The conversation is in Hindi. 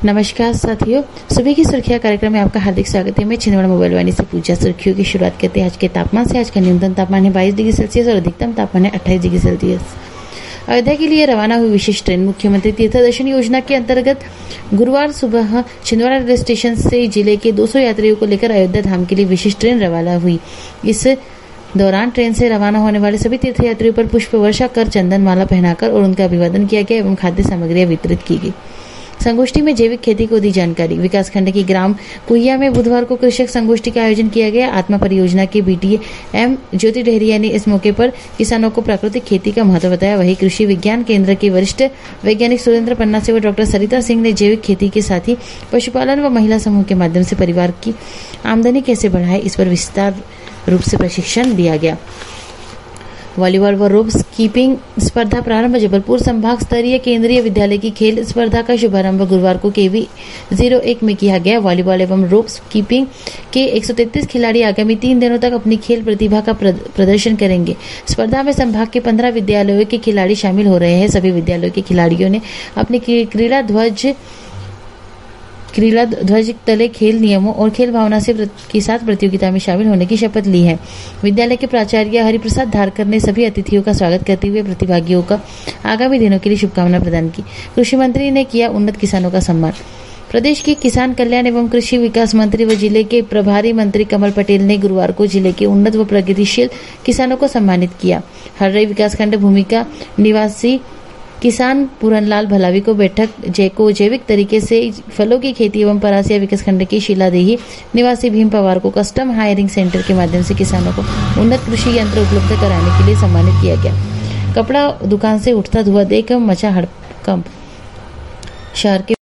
नमस्कार साथियों, सुबह की सुर्खियां कार्यक्रम में आपका हार्दिक स्वागत है। मैं छिंदवाड़ा मोबाइल वाणी से पूजा। सुर्खियों की शुरुआत करते हैं आज के तापमान से। आज का न्यूनतम तापमान है 22 डिग्री सेल्सियस और अधिकतम तापमान है 28 डिग्री सेल्सियस। अयोध्या के लिए रवाना हुई विशेष ट्रेन। मुख्यमंत्री तीर्थदर्शन योजना के अंतर्गत गुरुवार सुबह छिंदवाड़ा रेलवे स्टेशन से जिले के 200 यात्रियों को लेकर अयोध्या धाम के लिए विशेष ट्रेन रवाना हुई। इस दौरान ट्रेन से रवाना होने वाले सभी तीर्थयात्रियों पर पुष्प वर्षा कर, चंदन माला पहनाकर और उनका अभिवादन किया गया एवं खाद्य सामग्रियां वितरित की गई। संगोष्ठी में जैविक खेती को दी जानकारी। विकासखंड की ग्राम कुहिया में बुधवार को कृषक संगोष्ठी का आयोजन किया गया। आत्मा परियोजना के बीटीए एम ज्योति डेहरिया ने इस मौके पर किसानों को प्राकृतिक खेती का महत्व बताया। वहीं कृषि विज्ञान केंद्र के वरिष्ठ वैज्ञानिक सुरेंद्र पन्ना से व डॉक्टर सरिता सिंह ने जैविक खेती के साथ ही पशुपालन व महिला समूह के माध्यम से परिवार की आमदनी कैसे बढ़ाए, इस पर विस्तार रूप से प्रशिक्षण दिया गया। वॉलीबॉल व रोप स्कीपिंग स्पर्धा प्रारंभ। जबलपुर संभाग स्तरीय केंद्रीय विद्यालय की खेल स्पर्धा का शुभारंभ गुरुवार को केवी 01 में किया गया। वॉलीबॉल एवं रोप स्कीपिंग के 133 खिलाड़ी आगामी 3 दिनों तक अपनी खेल प्रतिभा का प्रदर्शन करेंगे। स्पर्धा में संभाग के 15 विद्यालयों के खिलाड़ी शामिल हो रहे हैं। सभी विद्यालयों के खिलाड़ियों ने अपनी क्रीड़ा ध्वज तले खेल नियमों और खेल भावना के साथ प्रतियोगिता में शामिल होने की शपथ ली है। विद्यालय के प्राचार्य हरिप्रसाद धारकर ने सभी अतिथियों का स्वागत करते हुए प्रतिभागियों का आगामी दिनों के लिए शुभकामनाएं प्रदान की। कृषि मंत्री ने किया उन्नत किसानों का सम्मान। प्रदेश के किसान कल्याण एवं कृषि विकास मंत्री व जिले के प्रभारी मंत्री कमल पटेल ने गुरुवार को जिले के उन्नत व प्रगतिशील किसानों को सम्मानित किया। हर्रई विकासखंड भूमिका निवासी किसान पूरनलाल भलावी को जैविक तरीके से फलों की खेती एवं परासिया विकासखंड की शीलादेही निवासी भीम पवार को कस्टम हायरिंग सेंटर के माध्यम से किसानों को उन्नत कृषि यंत्र उपलब्ध कराने के लिए सम्मानित किया गया। कपड़ा दुकान से उठता धुआं देख मचा हड़कंप। शहर के